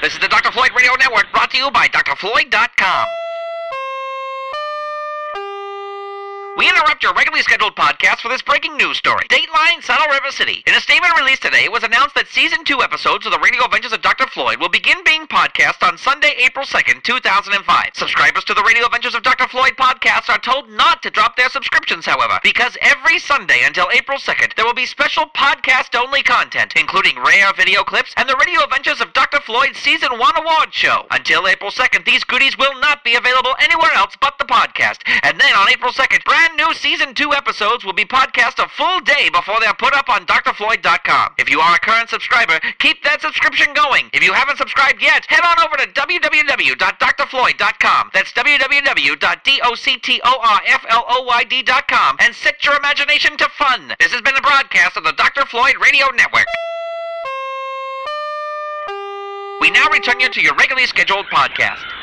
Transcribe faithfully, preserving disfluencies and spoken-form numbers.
This is the Doctor Floyd Radio Network, brought to you by D R Floyd dot com. We interrupt your regularly scheduled podcast for this breaking news story. Dateline, Saddle River City. In a statement released today, it was announced that Season two episodes of the Radio Adventures of Doctor Floyd will begin being podcast on Sunday, April second, two thousand five. Subscribers to the Radio Adventures of Doctor Floyd podcast are told not to drop their subscriptions, however, because every Sunday until April second, there will be special podcast-only content, including rare video clips and the Radio Adventures of Doctor Floyd Season one award show. Until April second, these goodies will not be available anywhere else but the podcast. And then on April second, brand new Season two episodes will be podcast a full day before they're put up on D R Floyd dot com. If you are a current subscriber, keep that subscription going. If you haven't subscribed yet, head on over to w w w dot D R Floyd dot com. That's w w w dot doctorfloyd dot com and set your imagination to fun. This has been a broadcast of the Doctor Floyd Radio Network. We now return you to your regularly scheduled podcast.